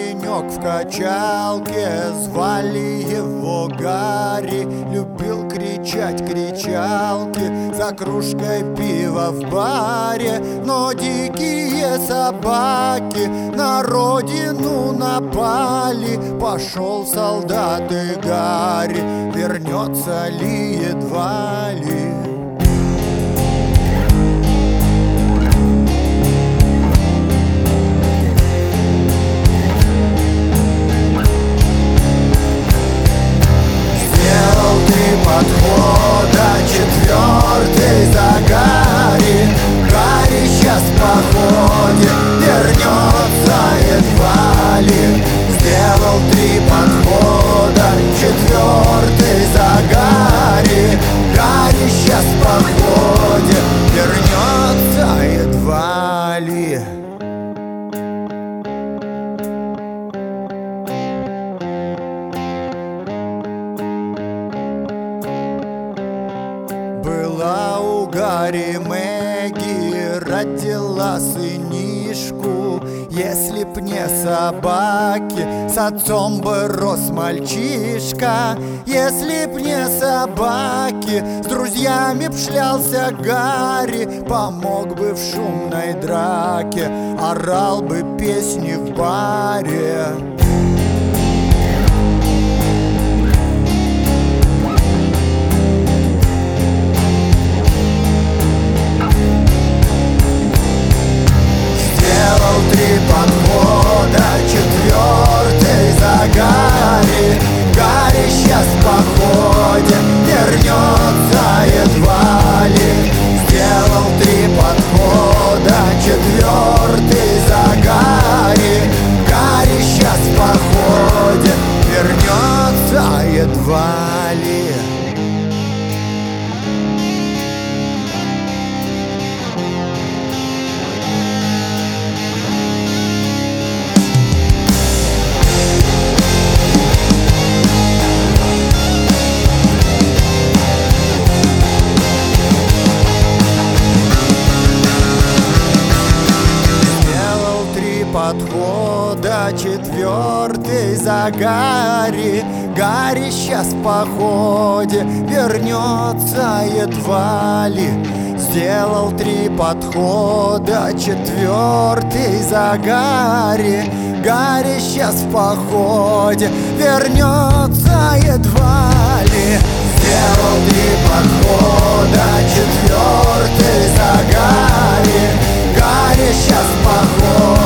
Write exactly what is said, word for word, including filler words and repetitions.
паренек в качалке, звали его Гарри. Любил кричать кричалки за кружкой пива в баре. Но дикие собаки на родину напали. Пошел солдат и Гарри, вернется ли едва ли. Подхода четвертый за Гарри. Гарри сейчас в походе вернется едва ли. Сделал три подхода, четвертый за Гарри. Гарри сейчас в походе вернется едва ли. Была у Гарри Мэгги, родила сынишку. Если б не собаки, с отцом бы рос мальчишка. Если б не собаки, с друзьями б шлялся Гарри. Помог бы в шумной драке, орал бы песни в баре. Три подхода, четвертый за Гарри. Гарри сейчас в походе вернется едва ли. Сделал три подхода, четвертый за Гарри. Гарри сейчас в походе вернется едва ли. Подхода, четвертый за Гарри. Гарри сейчас в походе вернется едва ли. Сделал три подхода, четвертый за Гарри. Гарри сейчас в походе вернется едва ли. Сделал три подхода, четвертый за Гарри. Гарри сейчас в походе